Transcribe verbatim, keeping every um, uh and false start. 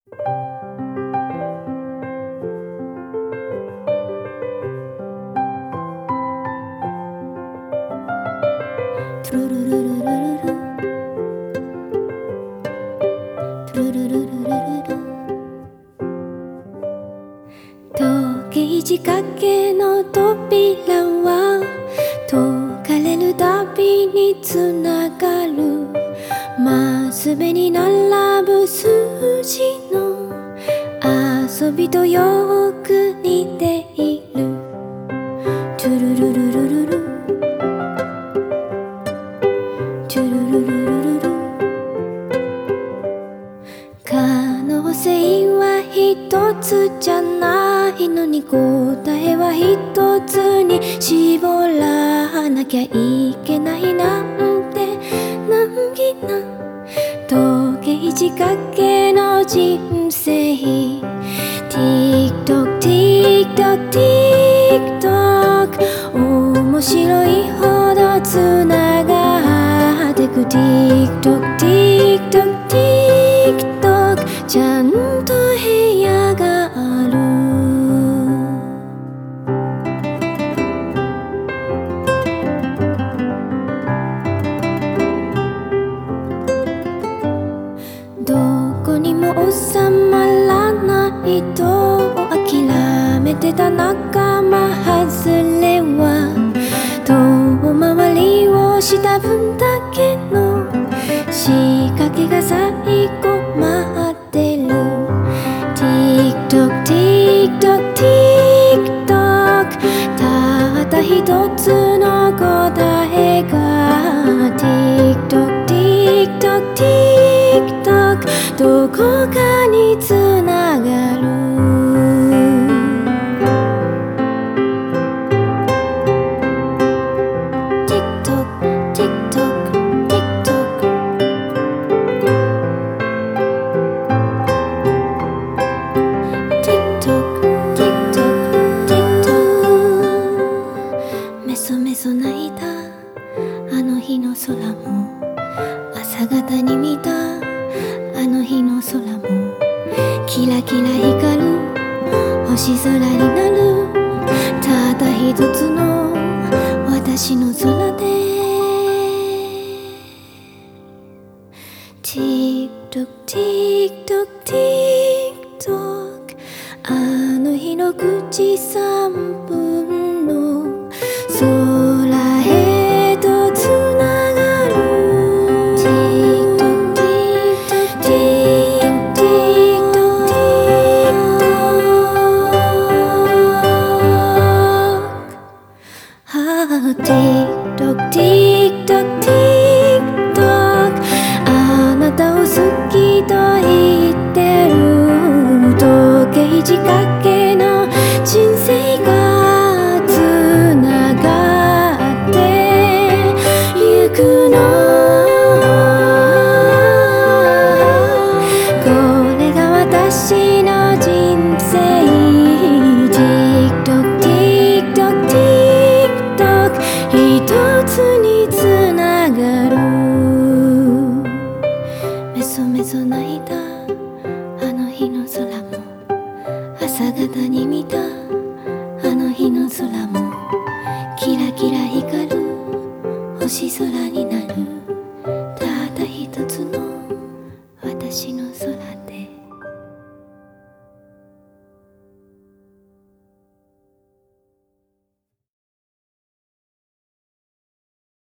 トゥルルルルルルルトゥルルルルルルル時計仕掛けの扉は解かれるたびにつながるまっすぐに並ぶ数字の遊びとよく似ているトゥルルルルルルトゥルルルルルル可能性は一つじゃないのに答えは一つに絞らなきゃいけないなんて難儀な時計仕掛けの人生 TikTok TikTok TikTok 面白いほどつながってく TikTok TikTok TikTok ちゃんと部屋があるどこにも収まらないと諦めてた仲間外れは遠回りをした分だけの仕掛けが最後待ってる TikTok TikTok TikTok たった一つの答えが TikTok TikTok TikTok どこかにつながるメソメソ泣いたあの日の空も朝方に見たあの日の空もキラキラ光る星空になるたった一つの私の空で TikTok TikTok TikTok あの日のくじさんぷんの空へとつながる TikTok TikTok TikTok TikTok TikTok TikTok TikTok あなたを好きと言ってる時計仕掛けの人生がつながってゆくのこれが私の人生 TikTok TikTok TikTok 一つにつながるメソメソ泣いたあの日の空も朝方に見